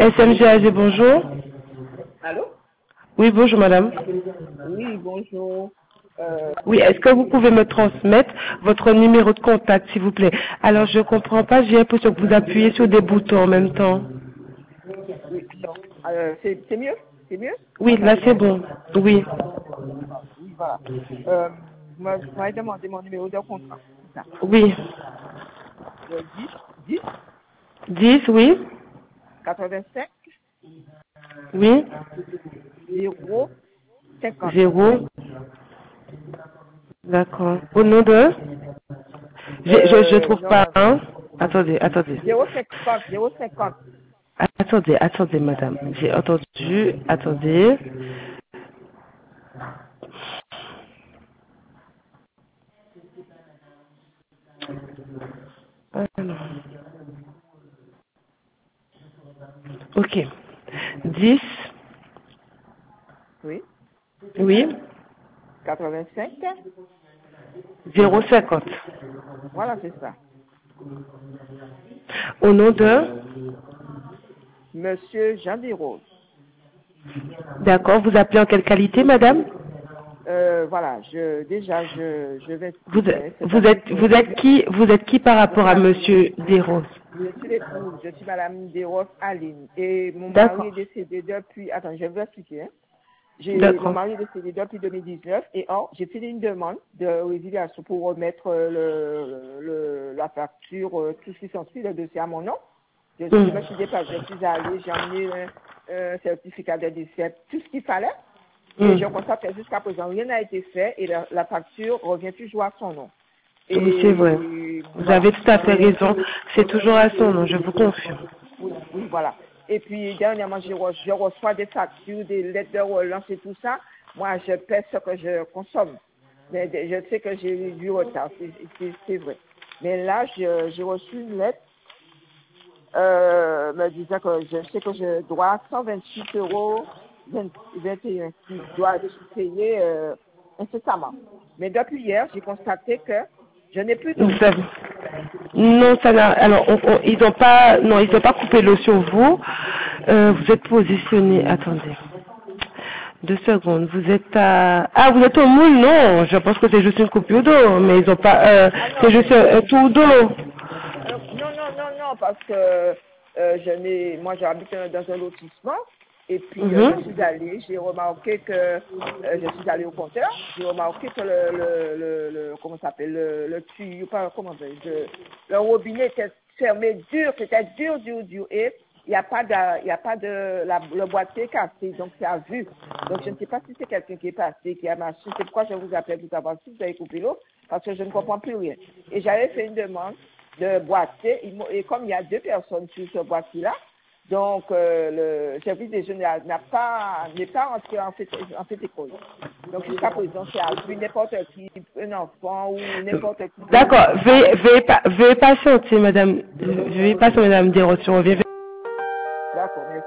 SMGAG, bonjour. Allô? Oui, bonjour madame. Oui, bonjour. Oui, est-ce que vous pouvez me transmettre votre numéro de contact, s'il vous plaît? Alors, je comprends pas, j'ai l'impression que vous appuyez sur des boutons en même temps. Oui, non. C'est mieux? C'est mieux? Vous Oui, là m'entendez c'est mieux? bon. Oui. Oui, voilà. Vous m'avez demandé mon numéro de contrat. C'est ça. Oui. Le 10, 10, 10, oui. 85, Oui. 0, 50. 0. D'accord. Au nom de... Je trouve pas, Non, hein. Attendez. 0,50, 0,50. Attendez, madame. J'ai entendu. Attendez. Alors. Ok. 10. Oui. Oui. 85. 0,50. Voilà, c'est ça. Au nom de... Monsieur Jean Desroses. D'accord. Vous appelez en quelle qualité, madame? Voilà, je vais Vous, expliquer. vous C'est-à-dire êtes, que vous êtes qui, vous êtes qui par je suis rapport à la monsieur Desroses? Je suis l'épouse, je suis Madame Desroses Aline. Et mon mari est D'accord. décédé depuis... Attends, je vais vous expliquer. Hein. Mon D'accord. mari est décédé depuis 2019 et or, j'ai fait une demande de résiliation pour remettre la facture, tout ce qui s'ensuit, le dossier à mon nom. Je me suis déplacée, je suis allée, j'ai emmené un certificat de décès, tout ce qu'il fallait. Et je constate que jusqu'à présent, rien n'a été fait et la facture revient toujours à son nom. Oui, c'est vrai. Et Vous voilà. avez tout à fait raison. C'est toujours à son nom, je vous confirme. Oui, voilà. Et puis, dernièrement, je reçois des factures, des lettres de relance et tout ça. Moi, je paie ce que je consomme. Mais je sais que j'ai eu du retard, c'est vrai. Mais là, j'ai reçu une lettre me disant que je sais que je dois 128 euros 21 qui doit être payé incessamment. Mais depuis hier, j'ai constaté que je n'ai plus Vous d'eau. savez. Non, ça n'a. Alors, ils n'ont pas. Non, ils n'ont pas coupé l'eau sur vous. Vous êtes positionné. Attendez. 2 secondes. Vous êtes à. Ah, vous êtes au moule, non. Je pense que c'est juste une coupure d'eau, mais ils n'ont pas. Ah C'est non, juste un tour d'eau. non, parce que moi j'habite dans un lotissement et puis je Mhm. suis allée, j'ai remarqué que je suis allée au compteur, j'ai remarqué que comment ça s'appelle, le tuyau, pas comment on appelle, le robinet était fermé dur, c'était dur et il n'y a pas le boîtier est cassé, donc c'est à vue. Donc je ne sais pas si c'est quelqu'un qui est passé, qui a marché, c'est pourquoi je vous appelle tout à l'heure si vous avez coupé l'eau, parce que je ne comprends plus rien. Et j'avais fait une demande de boîtier, et comme il y a 2 personnes sur ce boîtier-là, donc le service des jeunes n'est pas entré en fait école. Donc jusqu'à présent, c'est à vue n'importe qui, un enfant ou n'importe qui peut D'accord. aller. Veuillez patienter, madame. Veuillez patienter, madame Desroses. On revient. D'accord, merci.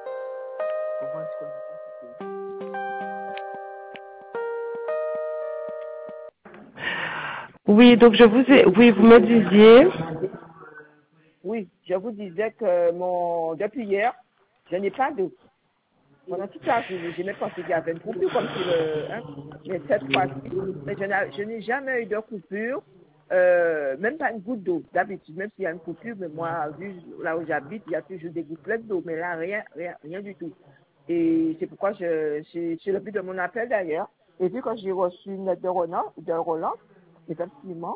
Oui, donc je vous ai. Oui, vous me disiez. Oui, je vous disais que depuis hier, je n'ai pas d'eau. Pendant toute la journée, j'ai même pensé qu'il y avait une coupure comme c'est mais cette fois-ci, mais je n'ai jamais eu de coupure, même pas une goutte d'eau. D'habitude, même s'il y a une coupure, mais moi, vu là où j'habite, il y a toujours des gouttelettes d'eau, mais là, rien du tout. Et c'est pourquoi c'est le but de mon appel d'ailleurs. Et vu que j'ai reçu une lettre de relance, effectivement,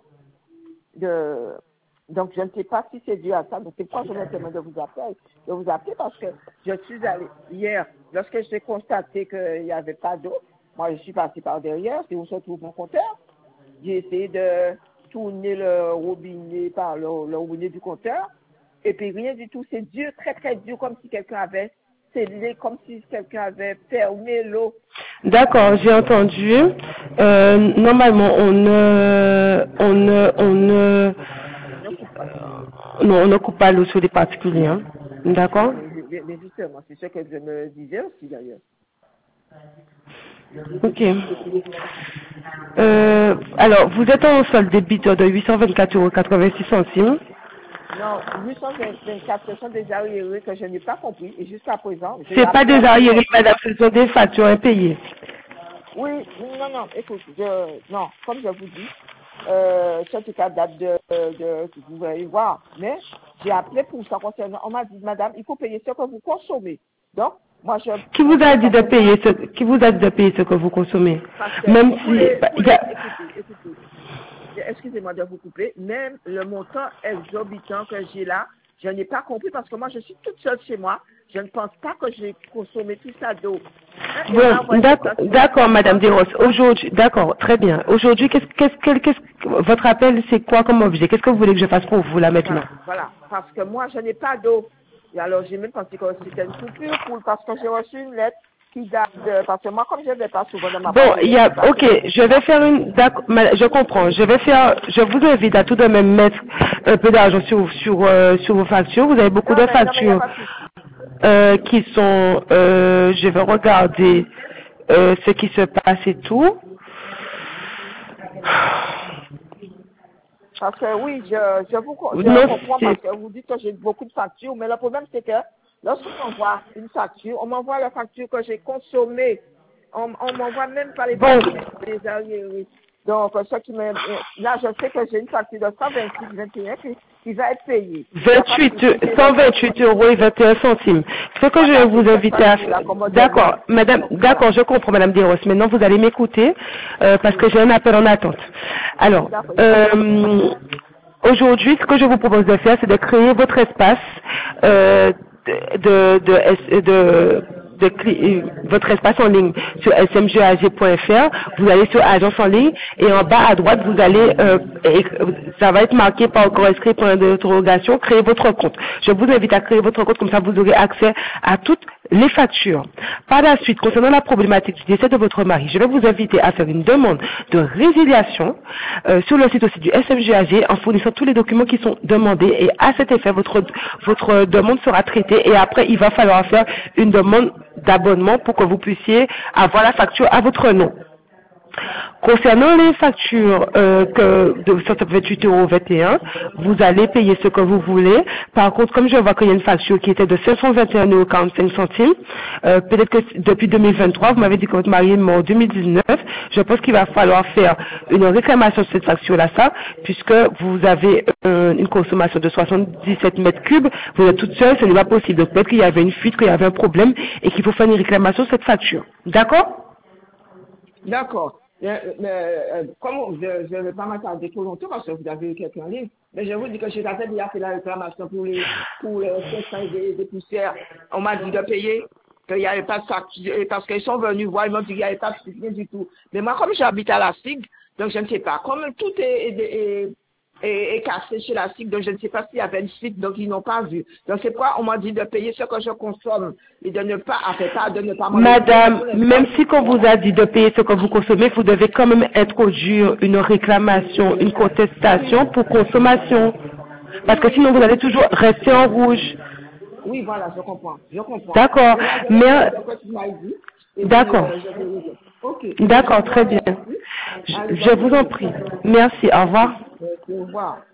donc je ne sais pas si c'est dû à ça, donc c'est pourquoi je me permets de vous appeler parce que je suis allée hier, lorsque j'ai constaté qu'il n'y avait pas d'eau, moi je suis passée par derrière, c'est où se trouve mon compteur. J'ai essayé de tourner le robinet par le robinet du compteur, et puis rien du tout, c'est dur, très très dur, comme si quelqu'un avait scellé, comme si quelqu'un avait fermé l'eau. D'accord, j'ai entendu. Normalement, Ne coupe pas. non, on ne coupe pas l'eau sur les particuliers. Hein. Non, D'accord. mais justement, c'est ce que je me disais aussi d'ailleurs. Ok. Alors, vous êtes en solde débiteur de 824,86 €. Non, 824, ce sont des arriérés que je n'ai pas compris. Et jusqu'à présent, C'est pas des arriérés, madame, ce sont des factures impayées. Oui, non, écoute, non, comme je vous dis, certificat date vous allez voir, mais j'ai appelé pour ça concernant, on m'a dit, madame, il faut payer ce que vous consommez. Donc, moi, Qui vous a dit de payer ce que vous consommez? Même si, écoutez, excusez-moi de vous couper, même le montant exorbitant que j'ai là, je n'ai pas compris parce que moi, je suis toute seule chez moi. Je ne pense pas que j'ai consommé tout ça d'eau. Bon, d'accord, madame Desros. Aujourd'hui, d'accord, très bien. Aujourd'hui, votre appel, c'est quoi comme objet? Qu'est-ce que vous voulez que je fasse pour vous là maintenant? Voilà, parce que moi, je n'ai pas d'eau. Et alors, j'ai même pensé que c'était une coupure parce que j'ai reçu une lettre qui date de, parce que moi, comme je ne vais pas souvent dans ma Bon, ok, je vais faire je comprends, je vous invite à tout de même mettre un peu d'argent sur vos factures. Vous avez beaucoup de factures qui sont, je vais regarder ce qui se passe et tout. Parce que oui, je comprends parce que vous dites que j'ai beaucoup de factures, mais le problème c'est que lorsqu'on m'envoie une facture, on m'envoie la facture que j'ai consommée. On m'envoie même pas les factures des arriérés. Donc, ce qui me, là, je sais que j'ai une facture de 126,21 qui va être payée. 128 euros et 21 centimes. Ce que je vais vous inviter à faire. D'accord, madame, d'accord, je comprends, madame Desros. Maintenant, vous allez m'écouter, parce que j'ai un appel en attente. Alors, aujourd'hui, ce que je vous propose de faire, c'est de créer votre espace, votre espace en ligne sur smgag.fr. Vous allez sur agence en ligne et en bas à droite vous allez ça va être marqué par encore inscrit point d'interrogation, créer votre compte. Je vous invite à créer votre compte, comme ça vous aurez accès à toutes les factures. Par la suite, concernant la problématique du décès de votre mari, je vais vous inviter à faire une demande de résiliation sur le site aussi du SMGAG en fournissant tous les documents qui sont demandés, et à cet effet votre demande sera traitée, et après il va falloir faire une demande d'abonnement pour que vous puissiez avoir la facture à votre nom. Concernant les factures de 128,21 €, vous allez payer ce que vous voulez. Par contre, comme je vois qu'il y a une facture qui était de 521,45 €, peut-être que depuis 2023, vous m'avez dit que votre mari est mort en 2019, je pense qu'il va falloir faire une réclamation de cette facture-là, puisque vous avez une consommation de 77 mètres cubes, vous êtes toute seule, ce n'est pas possible. Donc peut-être qu'il y avait une fuite, qu'il y avait un problème, et qu'il faut faire une réclamation de cette facture. D'accord? D'accord. Comme je ne vais pas m'attarder trop longtemps parce que vous avez eu quelqu'un en ligne, mais je vous dis que j'ai déjà fait la réclamation pour les des poussières. On m'a dit de payer, qu'il n'y avait pas de facture, parce qu'ils sont venus voir, ils m'ont dit qu'il n'y avait pas de rien du tout. Mais moi, comme j'habite à la SIG, donc je ne sais pas. Comme tout est cassé chez la SIG, donc je ne sais pas s'il y avait une fuite, donc ils n'ont pas vu. Donc c'est pourquoi on m'a dit de payer ce que je consomme et de ne pas, Madame, même si qu'on vous a dit de payer ce que vous consommez, vous devez quand même introduire une réclamation, une contestation pour consommation. Parce que sinon vous allez toujours rester en rouge. Oui, voilà, je comprends. D'accord, mais... D'accord. Okay. D'accord, très bien. Je vous en prie. Merci, au revoir. Au revoir.